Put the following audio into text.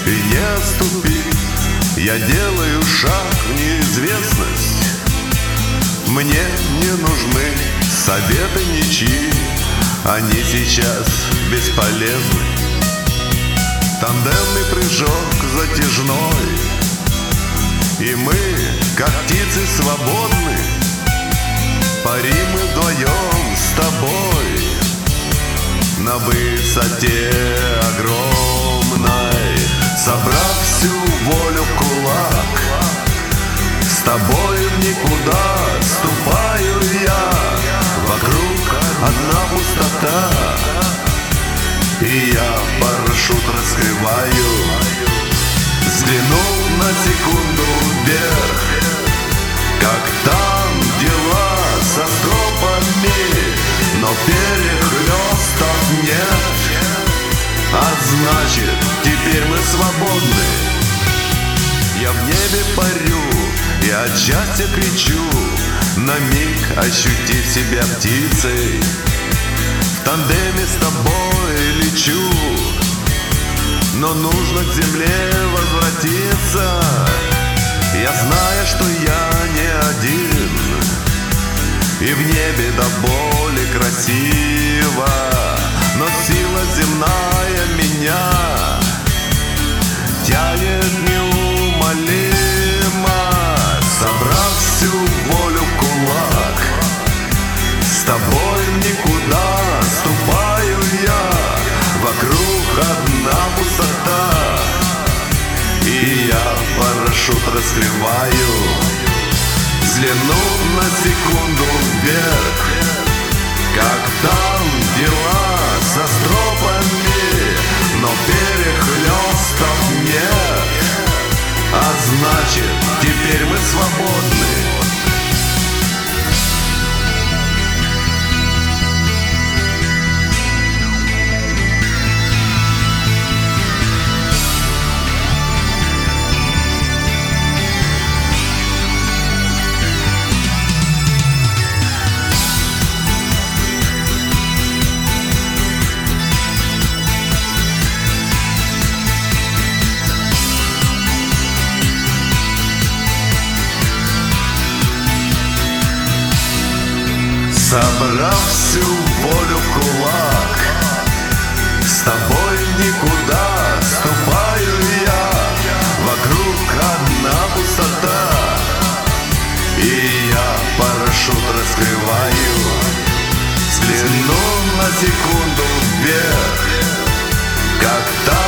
и не отступить. Я делаю шаг в неизвестность. Мне не нужны советы ничьи, они сейчас бесполезны. Тандемный прыжок затяжной, и мы, как птицы, свободны. Парим мы вдвоем с тобой на высоте огромной. Собрав всю волю в кулак, с тобой в никуда ступаю я. Вокруг одна пустота, и я парашют раскрываю. Взглянул на секунду вверх, как там дела со стропами, но перехлёстов нет. А значит, теперь мы свободны. Я в небе парю и от счастья кричу, на миг ощутив себя птицей. В тандеме с тобой лечу, но нужно к земле возвратиться. Я знаю, что я не один, и в небе до боли красиво, но сила земная меня тянет неумолимо. Собрав всю волю в кулак, с тобой никуда ступаю я. Вокруг одна пустота, и я парашют раскрываю. Взглянув на секунду вверх, как там дела со стропами, но перехлёстов нет. А значит, теперь мы свободны. Собрав всю волю в кулак, с тобой никуда ступаю я. Вокруг одна пустота, и я парашют раскрываю. Взглянув на секунду вверх, как там